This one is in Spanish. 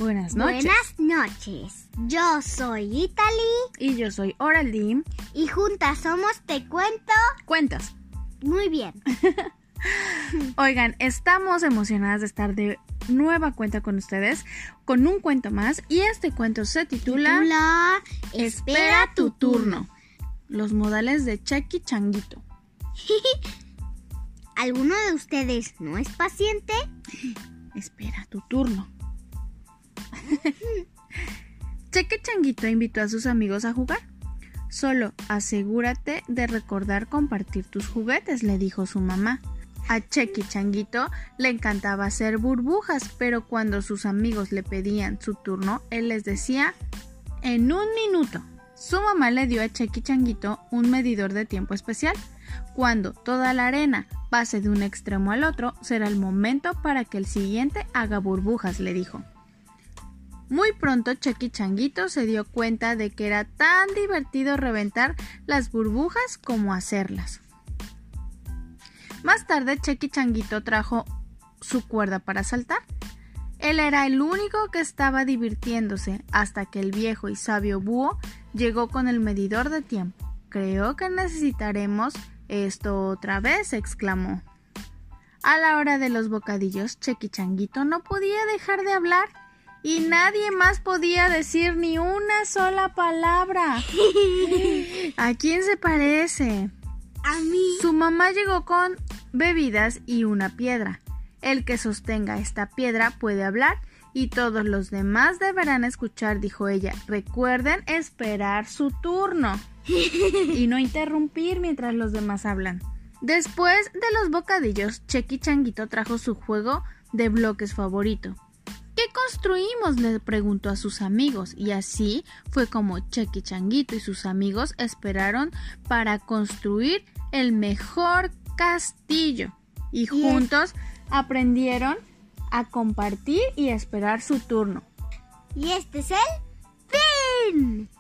Buenas noches. Buenas noches. Yo soy Italy. Y yo soy Oraldi. Y juntas somos Te Cuento Cuentos. Muy bien. Oigan, estamos emocionadas de estar de nueva cuenta con ustedes, con un cuento más. Y este cuento se titula Espera tu turno. Los modales de Chequi Changuito. ¿Alguno de ustedes no es paciente? Espera tu turno. Chequi Changuito invitó a sus amigos a jugar. Solo asegúrate de recordar compartir tus juguetes, le dijo su mamá. A Chequi Changuito le encantaba hacer burbujas, pero cuando sus amigos le pedían su turno, él les decía: en un minuto. Su mamá le dio a Chequi Changuito un medidor de tiempo especial. Cuando toda la arena pase de un extremo al otro, será el momento para que el siguiente haga burbujas, le dijo. Muy pronto Chequi Changuito se dio cuenta de que era tan divertido reventar las burbujas como hacerlas. Más tarde Chequi Changuito trajo su cuerda para saltar. Él era el único que estaba divirtiéndose hasta que el viejo y sabio búho llegó con el medidor de tiempo. Creo que necesitaremos esto otra vez, exclamó. A la hora de los bocadillos, Chequi Changuito no podía dejar de hablar y nadie más podía decir ni una sola palabra. ¿A quién se parece? A mí. Su mamá llegó con bebidas y una piedra. El que sostenga esta piedra puede hablar y todos los demás deberán escuchar, dijo ella. Recuerden esperar su turno y no interrumpir mientras los demás hablan. Después de los bocadillos, Chequi Changuito trajo su juego de bloques favorito. ¿Qué construimos?, le preguntó a sus amigos, y así fue como Chequi Changuito y sus amigos esperaron para construir el mejor castillo y juntos aprendieron a compartir y a esperar su turno. Y este es el fin.